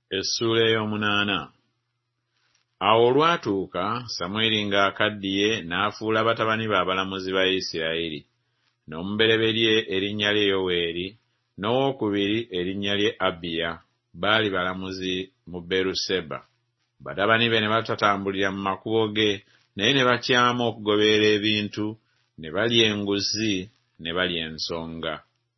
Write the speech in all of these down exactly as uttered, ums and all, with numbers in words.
Essuula ey'omunaana. Awo olwatuuka Samwiri ng'akaddiye n'afuula batabani be abalamuzi ba Isirayiri, n'omubereberye erinnya lye Yoweeri, n'owookubiri erinnya lye Abiya, baali balamuzi mu Beeruseba. Batabani be ne batatambulira mu makubo ge, naye ne bakyama okugoberera ebintu, ne balya enguzi, ne balya ensonga.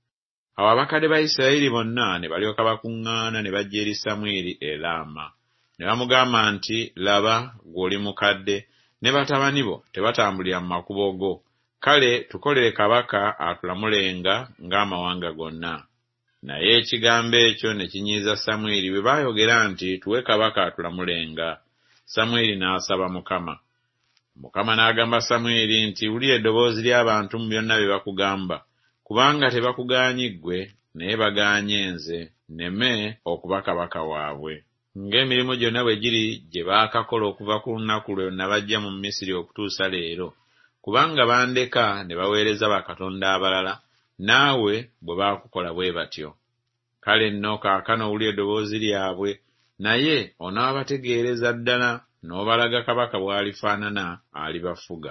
Awo abakadde ba Isirayiri bonna ne balyoka bakuŋŋaana ne bajja eri Samwiri e Laama. Ne bamugamba nti, laba, gw'oli mukadde, ne batabani bo tebatambulira mu makubo go. Kale tukolere kabaka atulamulenga ng'amawanga gonna. Naye ekigambo ekyo ne kinyiiza Samwiri bwe baayogera nti, tuwe kabaka atulamulenga. Samwiri n'asaba Mukama. Mukama n'agamba Samwiri nti, wulira eddoboozi ly'abantu mu byonna bye bakugamba, kubanga tebakugaanye ggwe, naye bagaanye nze, nneme okuba kabaka waabwe. Ng'emirimu gyonna bwe giri gye baakakola okuva ku lunaku lwe nabajja mu Misiri okutuusa leero, kubanga bandeka ne baweereza bakatonda abalala, naawe bwe baakukola bwe batyo. Kale nno kaakano owulira eddoboozi lyabwe, naye onaabategeereza ddala n'obalaga kabaka bw'alifaanana alibafuga.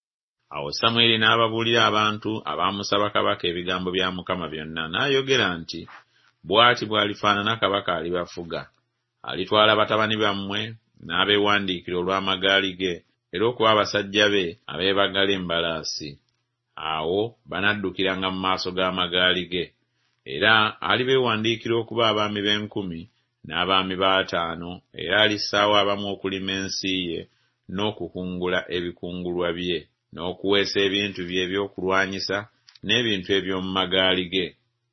Awo Samwiri n'ababuulira abantu abaamusaba kabaka ebigambo bya Mukama byonna, n'ayogera nti, bw'ati bw'alifaanana kabaka alibafuga. Alitwala batabani bammwe n'abeewandiikira olw'amagaali ge, era okuba abasajja be abeebagala embalaasi. Awo banaddukiranga mu maaso g'amagaali ge, era alibeewandiikira okuba abaami b'enkumi n'abaami b'ataano, era alissaawo abamu okulima ensi ye n'okukungula ebikungulwa bye, n'okuweesa ebintu bye ebyokulwanyisa n'ebintu eby'omu magaali ge.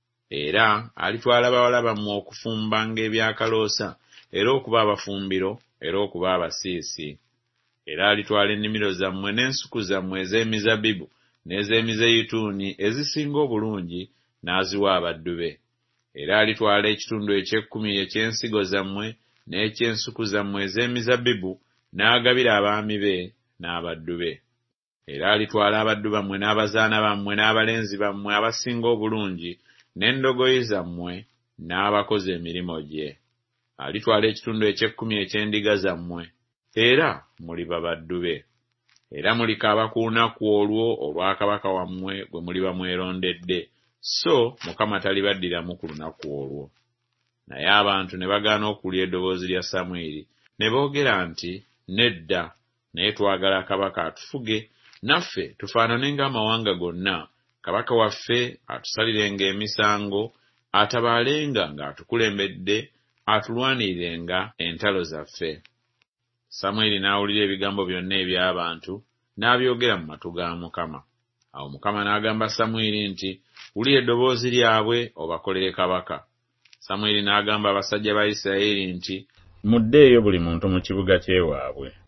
Era alitwala bawala bammwe okufumba ng'ebyakaloosa, era okuba abafumbiro, era okuba abasiisi. Era alitwala ennimiro zammwe n'ensuku zammwe ez'emizabbibu n'ez'emizeyituuni ezisinga obulungi n'aziwa abaddu be. Era alitwala ekitundu eky'ekkumi eky'ensigo zammwe n'eky'ensuku zammwe ez'emizabbibu n'agabira abaami be n'abaddu be. Era alitwala abaddu bammwe n'abazaana bammwe n'abalenzi bammwe abasinga obulungi n'endogoyi zammwe n'abakozi emirimu gye. Alitwala ekitundu eky'ekkumi eky'endiga zammwe, era muliba baddu be. Era mulikaaba ku lunaku olwo olwa kabaka wammwe gwe muliba mwerondedde, so Mukama talibaddiramu ku lunaku olwo. Naye abantu ne bagaana okuwulira eddoboozi lya Samwiri, ne boogera nti, nedda, naye twagala kabaka atufuge, naffe tufaanane ng'amawanga gonna, kabaka waffe atusalirenga emisango, atabaalenga ng'atukulembedde, atulwanirirenga entalo zaffe. Samwiri n'awulira ebigambo byonna eby'abantu, n'abyogera mu matu ga Mukama. Awo Mukama n'agamba Samwiri nti, wulira eddoboozi lyabwe obakolere kabaka. Samwiri n'agamba abasajja ba Isirayiri nti, muddeeyo buli muntu mu kibuga ky'ewaabwe.